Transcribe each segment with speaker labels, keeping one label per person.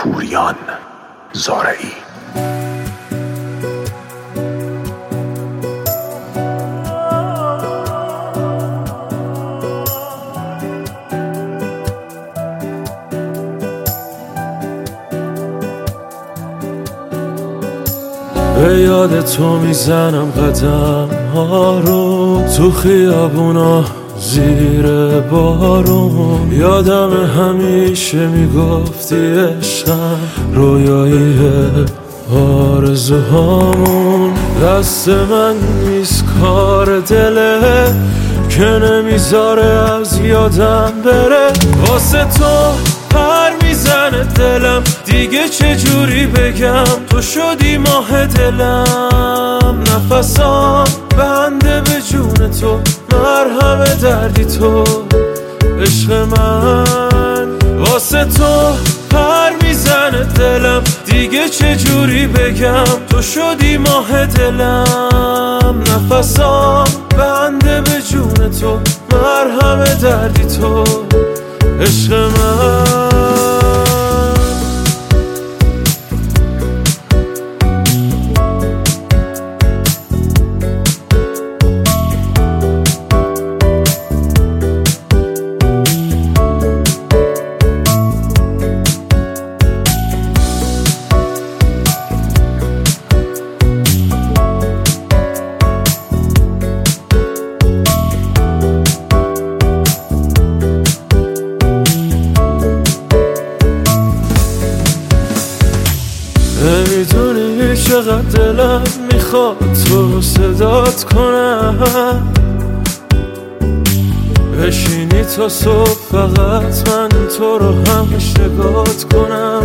Speaker 1: پوریان زارعی.
Speaker 2: به یاد تو میزنم قدم ها رو تو خیابونا زیر بارون. یادم همیشه میگفتی عشقم رویاییه آرزوهامون. دست من نیست کار دله که نمیذاره از یادم بره. واسه تو پر میزنه دلم دیگه چجوری بگم تو شدی ماه دلم. نفسام بنده به جون تو مرهم دردی تو عشق من. واسه تو پر میزنه دلم دیگه چجوری بگم تو شدی ماه دلم. نفسام بنده به جون تو مرهم دردی تو عشق من. نمیدونی چقدر دلم میخواد تو رو صدات کنم. بشینی تا صبح فقط من تو رو همش نگات کنم.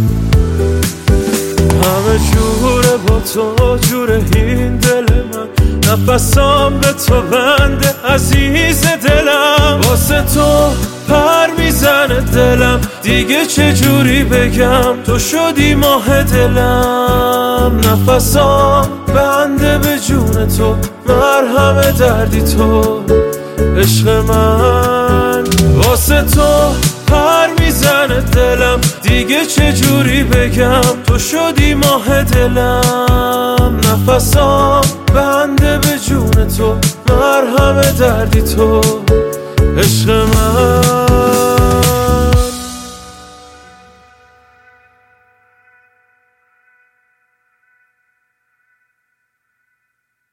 Speaker 2: همه جوره با تو جوره این دل من. نفسام به تو بنده عزیز دلم. واسه تو پر میزنه دلم دیگه چجوری بگم تو شدی ماه دلم. نفسام بنده به جون تو مرهم دردی تو عشق من. واسه تو پر میزنه دلم دیگه چجوری بگم تو شدی ماه دلم. نفسام بنده به جون تو مرهم دردی تو عشق